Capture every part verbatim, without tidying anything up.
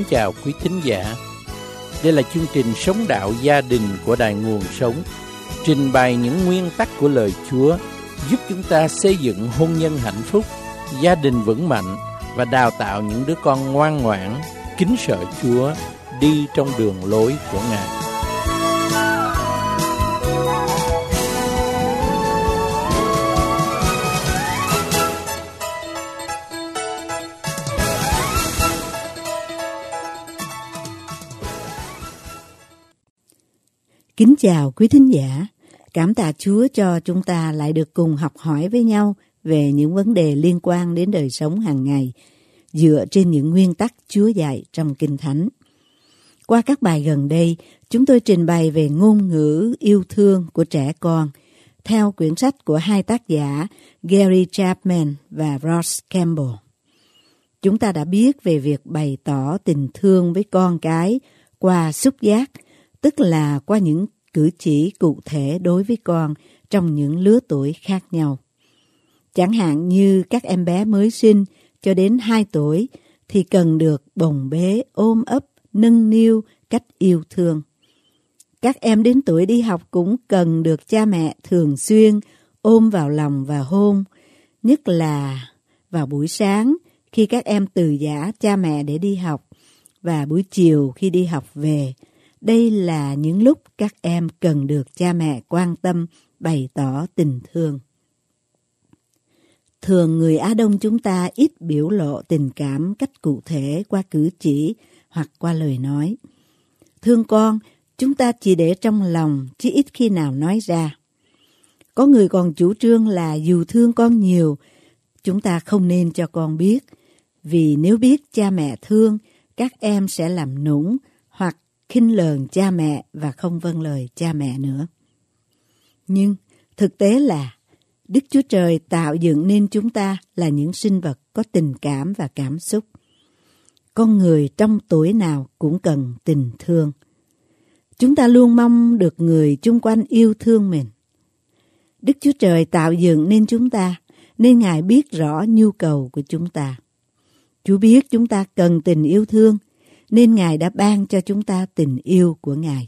chào quý thính giả. Đây là chương trình Sống Đạo Gia Đình của Đài Nguồn Sống, trình bày những nguyên tắc của lời Chúa, giúp chúng ta xây dựng hôn nhân hạnh phúc, gia đình vững mạnh và đào tạo những đứa con ngoan ngoãn, kính sợ Chúa, đi trong đường lối của Ngài. Kính chào quý thính giả, cảm tạ Chúa cho chúng ta lại được cùng học hỏi với nhau về những vấn đề liên quan đến đời sống hàng ngày, dựa trên những nguyên tắc Chúa dạy trong Kinh Thánh. Qua các bài gần đây, chúng tôi trình bày về ngôn ngữ yêu thương của trẻ con, theo quyển sách của hai tác giả Gary Chapman và Ross Campbell. Chúng ta đã biết về việc bày tỏ tình thương với con cái qua xúc giác, tức là qua những cử chỉ cụ thể đối với con trong những lứa tuổi khác nhau. Chẳng hạn như các em bé mới sinh cho đến hai tuổi thì cần được bồng bế, ôm ấp, nâng niu cách yêu thương. Các em đến tuổi đi học cũng cần được cha mẹ thường xuyên ôm vào lòng và hôn, nhất là vào buổi sáng khi các em từ giã cha mẹ để đi học và buổi chiều khi đi học về. Đây là những lúc các em cần được cha mẹ quan tâm, bày tỏ tình thương. Thường người Á Đông chúng ta ít biểu lộ tình cảm cách cụ thể qua cử chỉ hoặc qua lời nói. Thương con, chúng ta chỉ để trong lòng chứ ít khi nào nói ra. Có người còn chủ trương là dù thương con nhiều, chúng ta không nên cho con biết, vì nếu biết cha mẹ thương, các em sẽ làm nũng hoặc khinh lờn cha mẹ và không vâng lời cha mẹ nữa. Nhưng thực tế là Đức Chúa Trời tạo dựng nên chúng ta là những sinh vật có tình cảm và cảm xúc. Con người trong tuổi nào cũng cần tình thương. Chúng ta luôn mong được người chung quanh yêu thương mình. Đức Chúa Trời tạo dựng nên chúng ta, nên Ngài biết rõ nhu cầu của chúng ta. Chúa biết chúng ta cần tình yêu thương, nên Ngài đã ban cho chúng ta tình yêu của Ngài.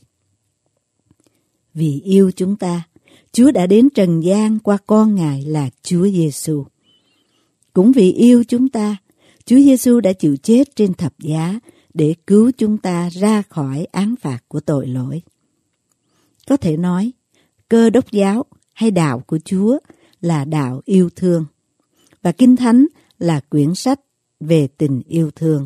Vì yêu chúng ta, Chúa đã đến trần gian qua con Ngài là Chúa Giêsu. Cũng vì yêu chúng ta, Chúa Giêsu đã chịu chết trên thập giá để cứu chúng ta ra khỏi án phạt của tội lỗi. Có thể nói, Cơ Đốc giáo hay đạo của Chúa là đạo yêu thương, và Kinh Thánh là quyển sách về tình yêu thương.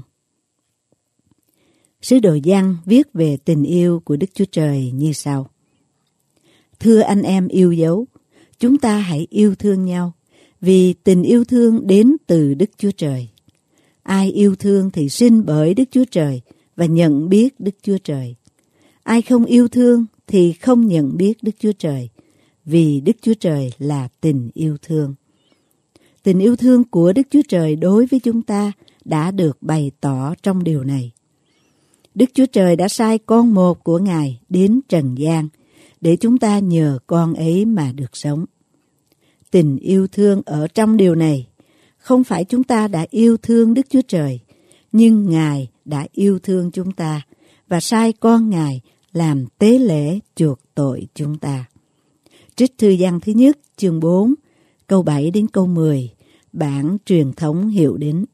Sứ đồ Giăng viết về tình yêu của Đức Chúa Trời như sau: Thưa anh em yêu dấu, chúng ta hãy yêu thương nhau, vì tình yêu thương đến từ Đức Chúa Trời. Ai yêu thương thì sinh bởi Đức Chúa Trời và nhận biết Đức Chúa Trời. Ai không yêu thương thì không nhận biết Đức Chúa Trời, vì Đức Chúa Trời là tình yêu thương. Tình yêu thương của Đức Chúa Trời đối với chúng ta đã được bày tỏ trong điều này. Đức Chúa Trời đã sai con một của Ngài đến trần gian để chúng ta nhờ con ấy mà được sống. Tình yêu thương ở trong điều này, không phải chúng ta đã yêu thương Đức Chúa Trời, nhưng Ngài đã yêu thương chúng ta và sai con Ngài làm tế lễ chuộc tội chúng ta. Trích thư Giăng thứ nhất, chương bốn, câu bảy đến câu mười, bản truyền thống hiệu đính.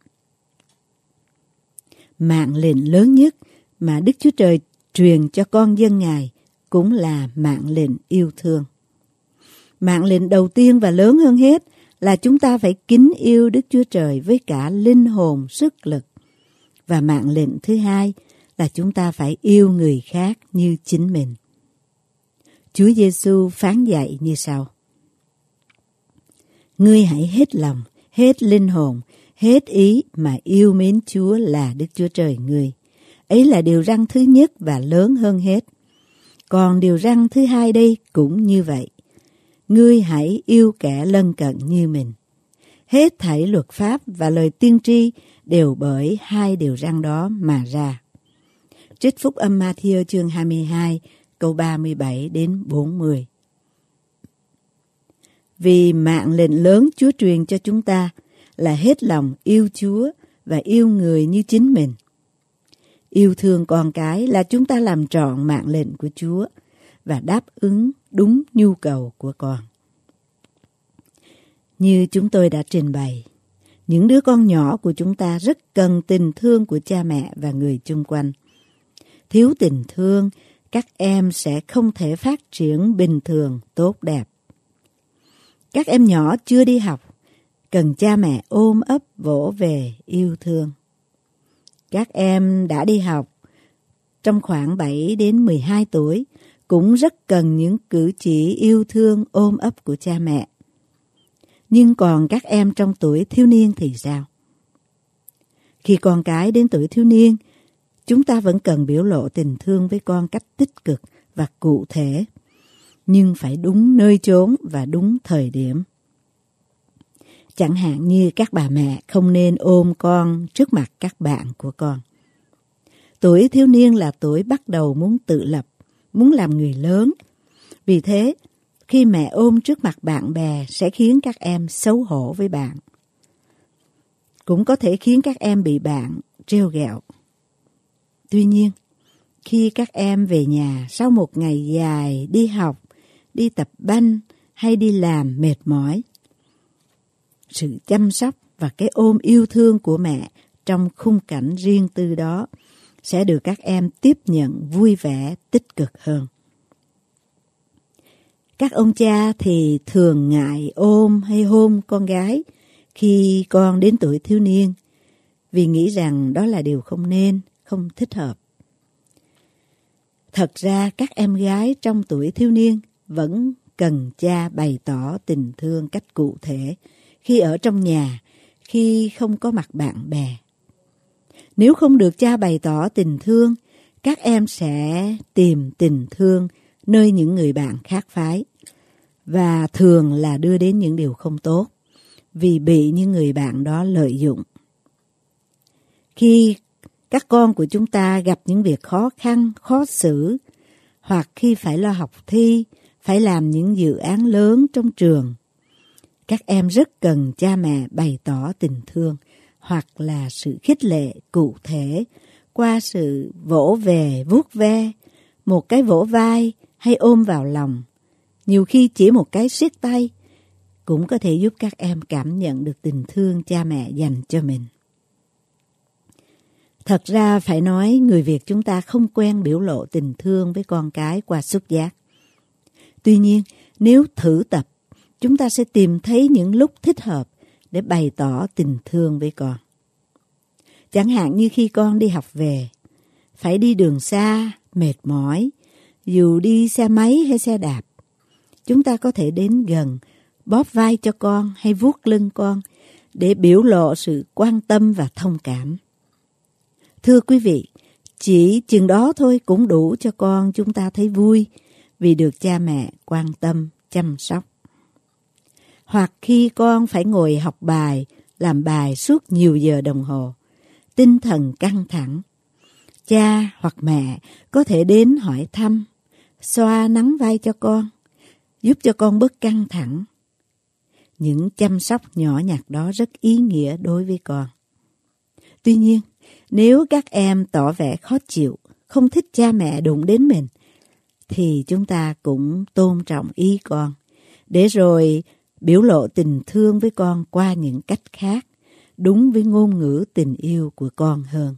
Mạng lệnh lớn nhất mà Đức Chúa Trời truyền cho con dân Ngài cũng là mạng lệnh yêu thương. Mạng lệnh đầu tiên và lớn hơn hết là chúng ta phải kính yêu Đức Chúa Trời với cả linh hồn, sức lực. Và mạng lệnh thứ hai là chúng ta phải yêu người khác như chính mình. Chúa Giêsu phán dạy như sau: Ngươi hãy hết lòng, hết linh hồn, hết ý mà yêu mến Chúa là Đức Chúa Trời ngươi. Ấy là điều răn thứ nhất và lớn hơn hết. Còn điều răn thứ hai đây cũng như vậy: Ngươi hãy yêu kẻ lân cận như mình. Hết thảy luật pháp và lời tiên tri đều bởi hai điều răn đó mà ra. Trích Phúc âm Ma-thi-ơ chương hai mươi hai, câu ba mươi bảy đến bốn mươi. Vì mạng lệnh lớn Chúa truyền cho chúng ta là hết lòng yêu Chúa và yêu người như chính mình. Yêu thương con cái là chúng ta làm trọn mạng lệnh của Chúa và đáp ứng đúng nhu cầu của con. Như chúng tôi đã trình bày, những đứa con nhỏ của chúng ta rất cần tình thương của cha mẹ và người chung quanh. Thiếu tình thương, các em sẽ không thể phát triển bình thường, tốt đẹp. Các em nhỏ chưa đi học, cần cha mẹ ôm ấp vỗ về yêu thương. Các em đã đi học, trong khoảng bảy đến mười hai tuổi, cũng rất cần những cử chỉ yêu thương ôm ấp của cha mẹ. Nhưng còn các em trong tuổi thiếu niên thì sao? Khi con cái đến tuổi thiếu niên, chúng ta vẫn cần biểu lộ tình thương với con cách tích cực và cụ thể, nhưng phải đúng nơi chốn và đúng thời điểm. Chẳng hạn như các bà mẹ không nên ôm con trước mặt các bạn của con. Tuổi thiếu niên là tuổi bắt đầu muốn tự lập, muốn làm người lớn. Vì thế, khi mẹ ôm trước mặt bạn bè sẽ khiến các em xấu hổ với bạn. Cũng có thể khiến các em bị bạn trêu ghẹo. Tuy nhiên, khi các em về nhà sau một ngày dài đi học, đi tập banh hay đi làm mệt mỏi, sự chăm sóc và cái ôm yêu thương của mẹ trong khung cảnh riêng tư đó sẽ được các em tiếp nhận vui vẻ, tích cực hơn. Các ông cha thì thường ngại ôm hay hôn con gái khi con đến tuổi thiếu niên, vì nghĩ rằng đó là điều không nên, không thích hợp. Thật ra các em gái trong tuổi thiếu niên vẫn cần cha bày tỏ tình thương cách cụ thể khi ở trong nhà, khi không có mặt bạn bè. Nếu không được cha bày tỏ tình thương, các em sẽ tìm tình thương nơi những người bạn khác phái, và thường là đưa đến những điều không tốt, vì bị những người bạn đó lợi dụng. Khi các con của chúng ta gặp những việc khó khăn, khó xử, hoặc khi phải lo học thi, phải làm những dự án lớn trong trường, các em rất cần cha mẹ bày tỏ tình thương hoặc là sự khích lệ cụ thể qua sự vỗ về, vuốt ve, một cái vỗ vai hay ôm vào lòng. Nhiều khi chỉ một cái siết tay cũng có thể giúp các em cảm nhận được tình thương cha mẹ dành cho mình. Thật ra phải nói người Việt chúng ta không quen biểu lộ tình thương với con cái qua xúc giác. Tuy nhiên, nếu thử tập, chúng ta sẽ tìm thấy những lúc thích hợp để bày tỏ tình thương với con. Chẳng hạn như khi con đi học về, phải đi đường xa, mệt mỏi, dù đi xe máy hay xe đạp, chúng ta có thể đến gần, bóp vai cho con hay vuốt lưng con để biểu lộ sự quan tâm và thông cảm. Thưa quý vị, chỉ chừng đó thôi cũng đủ cho con chúng ta thấy vui vì được cha mẹ quan tâm, chăm sóc. Hoặc khi con phải ngồi học bài, làm bài suốt nhiều giờ đồng hồ, tinh thần căng thẳng, cha hoặc mẹ có thể đến hỏi thăm, xoa nắn vai cho con, giúp cho con bớt căng thẳng. Những chăm sóc nhỏ nhặt đó rất ý nghĩa đối với con. Tuy nhiên, nếu các em tỏ vẻ khó chịu, không thích cha mẹ đụng đến mình, thì chúng ta cũng tôn trọng ý con, để rồi biểu lộ tình thương với con qua những cách khác, đúng với ngôn ngữ tình yêu của con hơn.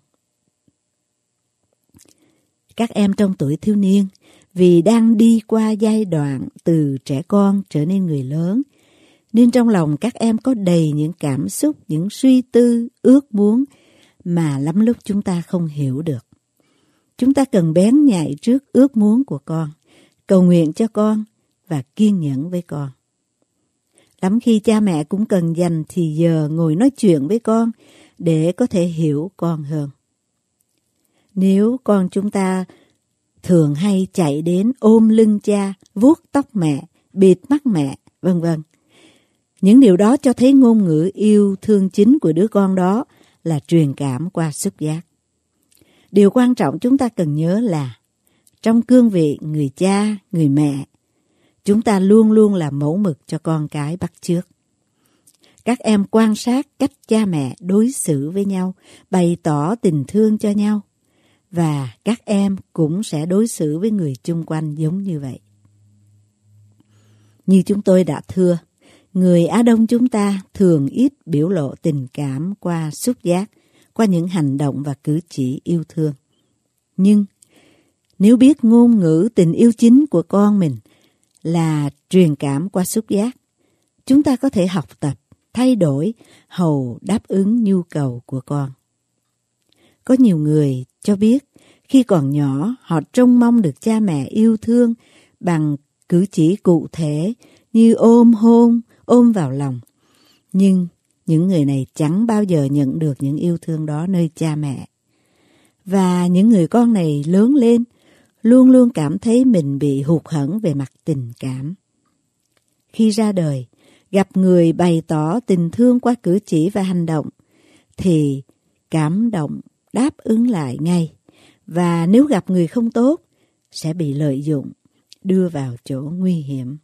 Các em trong tuổi thiếu niên, vì đang đi qua giai đoạn từ trẻ con trở nên người lớn, nên trong lòng các em có đầy những cảm xúc, những suy tư, ước muốn mà lắm lúc chúng ta không hiểu được. Chúng ta cần bén nhạy trước ước muốn của con, cầu nguyện cho con và kiên nhẫn với con. Lắm khi cha mẹ cũng cần dành thì giờ ngồi nói chuyện với con để có thể hiểu con hơn. Nếu con chúng ta thường hay chạy đến ôm lưng cha, vuốt tóc mẹ, bịt mắt mẹ, vân vân, những điều đó cho thấy ngôn ngữ yêu thương chính của đứa con đó là truyền cảm qua xúc giác. Điều quan trọng chúng ta cần nhớ là trong cương vị người cha, người mẹ, chúng ta luôn luôn là mẫu mực cho con cái bắt chước. Các em quan sát cách cha mẹ đối xử với nhau, bày tỏ tình thương cho nhau và các em cũng sẽ đối xử với người chung quanh giống như vậy. Như chúng tôi đã thưa, người Á Đông chúng ta thường ít biểu lộ tình cảm qua xúc giác, qua những hành động và cử chỉ yêu thương. Nhưng nếu biết ngôn ngữ tình yêu chính của con mình là truyền cảm qua xúc giác, chúng ta có thể học tập, thay đổi, hầu đáp ứng nhu cầu của con. Có nhiều người cho biết khi còn nhỏ họ trông mong được cha mẹ yêu thương bằng cử chỉ cụ thể như ôm hôn, ôm vào lòng. Nhưng những người này chẳng bao giờ nhận được những yêu thương đó nơi cha mẹ. Và những người con này lớn lên luôn luôn cảm thấy mình bị hụt hẫng về mặt tình cảm. Khi ra đời, gặp người bày tỏ tình thương qua cử chỉ và hành động, thì cảm động đáp ứng lại ngay. Và nếu gặp người không tốt, sẽ bị lợi dụng, đưa vào chỗ nguy hiểm.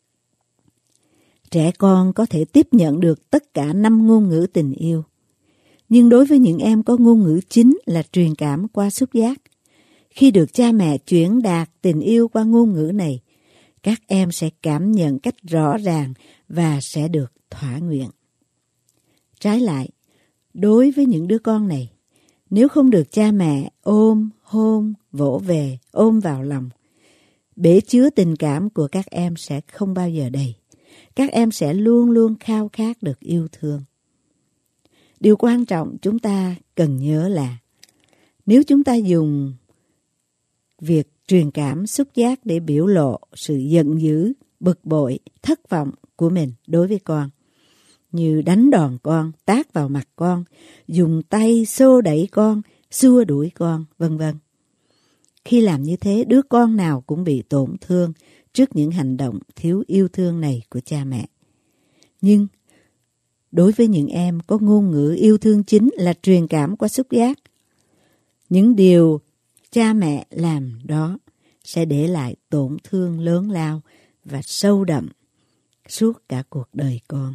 Trẻ con có thể tiếp nhận được tất cả năm ngôn ngữ tình yêu. Nhưng đối với những em có ngôn ngữ chính là truyền cảm qua xúc giác, khi được cha mẹ chuyển đạt tình yêu qua ngôn ngữ này, các em sẽ cảm nhận cách rõ ràng và sẽ được thỏa nguyện. Trái lại, đối với những đứa con này, nếu không được cha mẹ ôm, hôn, vỗ về, ôm vào lòng, bể chứa tình cảm của các em sẽ không bao giờ đầy. Các em sẽ luôn luôn khao khát được yêu thương. Điều quan trọng chúng ta cần nhớ là nếu chúng ta dùng việc truyền cảm xúc giác để biểu lộ sự giận dữ, bực bội, thất vọng của mình đối với con, như đánh đòn con, tát vào mặt con, dùng tay xô đẩy con, xua đuổi con, vân vân. Khi làm như thế, đứa con nào cũng bị tổn thương trước những hành động thiếu yêu thương này của cha mẹ. Nhưng đối với những em có ngôn ngữ yêu thương chính là truyền cảm qua xúc giác, những điều cha mẹ làm đó sẽ để lại tổn thương lớn lao và sâu đậm suốt cả cuộc đời con.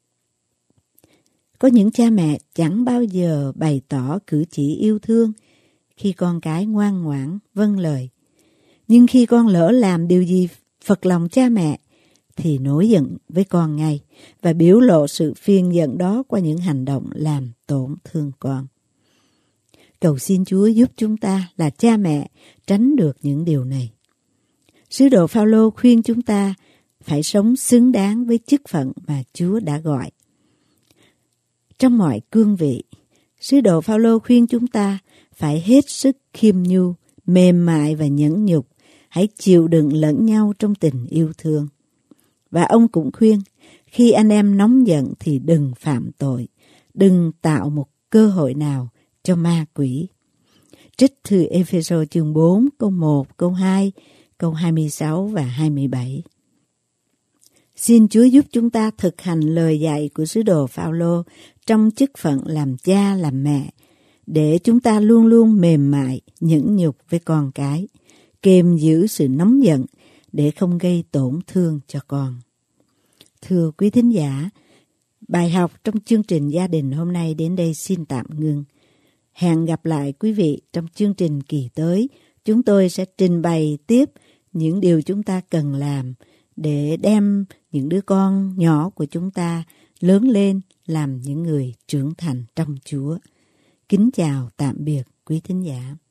Có những cha mẹ chẳng bao giờ bày tỏ cử chỉ yêu thương khi con cái ngoan ngoãn, vâng lời. Nhưng khi con lỡ làm điều gì phật lòng cha mẹ, thì nổi giận với con ngay và biểu lộ sự phiền giận đó qua những hành động làm tổn thương con. Cầu xin Chúa giúp chúng ta là cha mẹ tránh được những điều này. Sứ đồ Phao-lô khuyên chúng ta phải sống xứng đáng với chức phận mà Chúa đã gọi. Trong mọi cương vị, sứ đồ Phao-lô khuyên chúng ta phải hết sức khiêm nhu, mềm mại và nhẫn nhục, hãy chịu đựng lẫn nhau trong tình yêu thương. Và ông cũng khuyên, khi anh em nóng giận thì đừng phạm tội, đừng tạo một cơ hội nào cho ma quỷ. Trích thư Ê-phê-sô chương bốn, câu một, câu hai, câu hai mươi sáu và hai mươi bảy. Xin Chúa giúp chúng ta thực hành lời dạy của sứ đồ Phao-lô trong chức phận làm cha làm mẹ, để chúng ta luôn luôn mềm mại, nhẫn nhục với con cái, kiềm giữ sự nóng giận để không gây tổn thương cho con. Thưa quý thính giả, bài học trong chương trình gia đình hôm nay đến đây xin tạm ngưng. Hẹn gặp lại quý vị trong chương trình kỳ tới. Chúng tôi sẽ trình bày tiếp những điều chúng ta cần làm để đem những đứa con nhỏ của chúng ta lớn lên làm những người trưởng thành trong Chúa. Kính chào tạm biệt quý thính giả.